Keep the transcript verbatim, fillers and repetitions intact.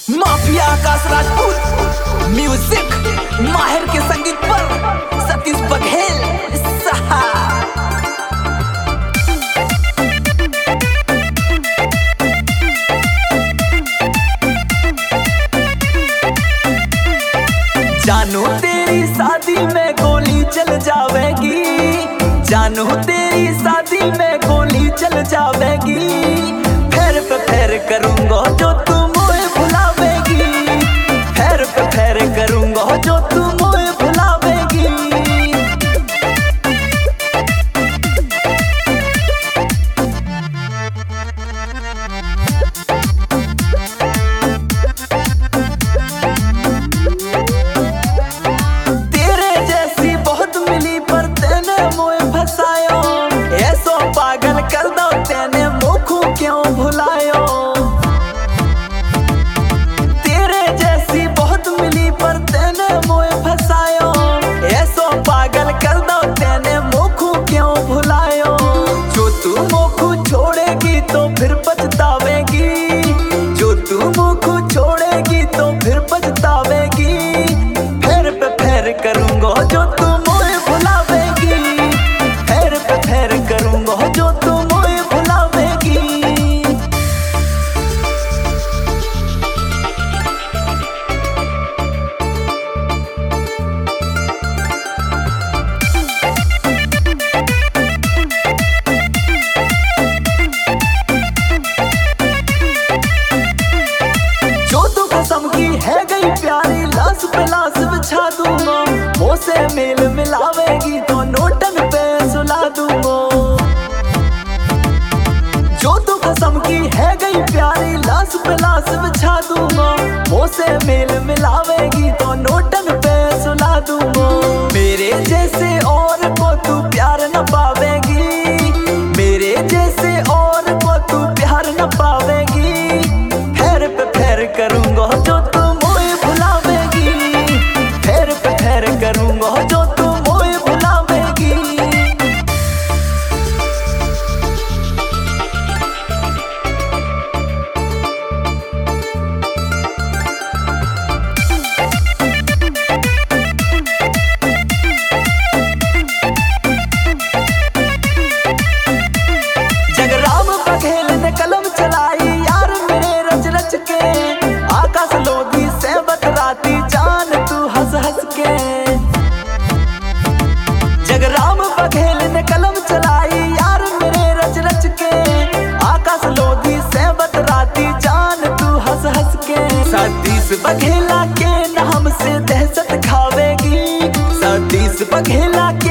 Mafia आकाश Rajput music माहिर के संगीत पर सतीश बघेल सहा। जानू तेरी शादी में गोली चल जावेगी, जानू तेरी शादी में गोली चल जावेगी। फेर पे फेर करूंगा जो तू मुझे भुलावेगी, फेर पे फेर करूंगा जो तू मुझे भुलावेगी। तेरे जैसी बहुत मिली पर तेने मुझे फसायो, ऐसो पागल कर दो तेने मुखू क्यों भुलायो। तेरे जैसी बहुत मिली पर तेने मुझे फसायो, ऐसो पागल कर दो तेने मुखू क्यों भुलायो। जो तू मुखू छोड़ेगी तो फिर पछतावेगी, जो तू मुखू छोड़ेगी तो फिर पछतावेगी। फेर पे फेर करूंगा जो तू मुझे भुलावेगी, फेर पे फेर करूंगा जो तू मुझे भुलावेगी। जो तू कसम की है गई प्यारी, लाश पे लाश बिछा दूंगा। मुँह से मेल मिलावेगी तो नोटन पे सुला दूंगा। जो तू कसम की है गई प्यारी, लाश पे लाश बिछा दूंगा। मुँह से मेल मिलावेगी तो नोटन पे सुला दूंगा। मेरे जैसे और को तू प्यार न पावेगी, मेरे जैसे और को तू प्यार न पावेगी। फेर पे फेर करूंगा जो तू मुझे भुलावेगी, फेर पे फेर करूंगा जो तू मुझे भुलावेगी। जगराम बघेल ने कलम चलाई यार मेरे रच रच के, आकाश लोधी से बतराती जान तू हंस हंस के। जगराम बघेल ने कलम चलाई यार मेरे रच रच के, आकाश लोधी से बतराती जान तू हंस हंस के। सतीश बघेला के नाम से दहशत खावेगी, सतीश बघेला